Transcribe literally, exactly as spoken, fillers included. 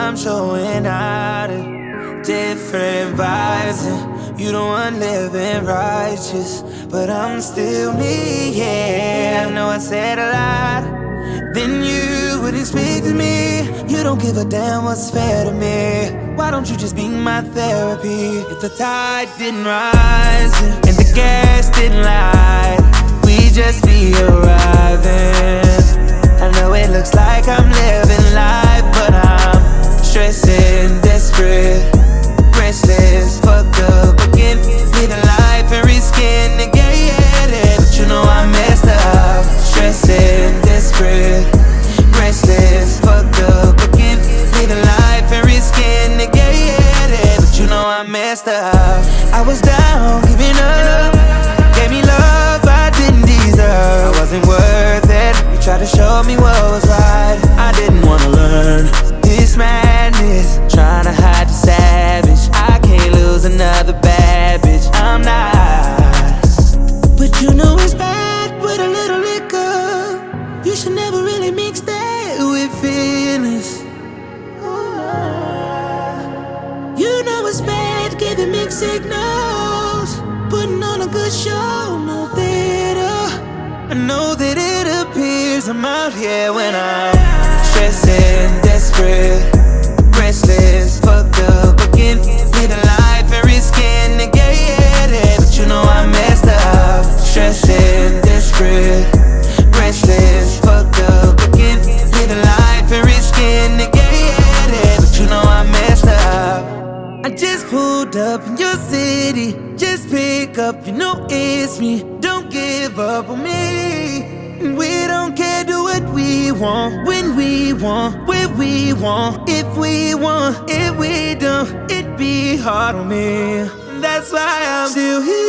I'm showing out of different vibes, and you the one living righteous, but I'm still me, yeah. I know I said a lot, then you wouldn't speak to me. You don't give a damn what's fair to me. Why don't you just be my therapy? If the tide didn't rise and the gas didn't light, we just be arriving. I know it looks like I'm living life, but I'm stressing, desperate, restless, fucked up again. Living life and risking to get it, but you know I messed up. Stressing, desperate, restless, fucked up again. Living life and risking to get it, but you know I messed up. I was down, giving up, gave me love I didn't deserve. I wasn't worth it. You tried to show me what was right. I didn't wanna learn this madness, trying to hide the savage. I can't lose another bad bitch, I'm not. But you know it's bad with a little liquor. You should never really mix that with feelings. You know it's bad giving mixed signals, putting on a good show, no theater. I know that it appears I'm out here when I'm stressing, desperate, restless, fucked up again. Living life and risking to get it, but you know I messed up. Stressing, desperate, restless, fucked up again. Living life and risking to get it, but you know I messed up. I just pulled up in your city, just pick up, you know it's me. Don't give up on me. We don't care, do what we want, when we want, where we want. If we want, if we don't, it'd be hard on me. That's why I'm still here.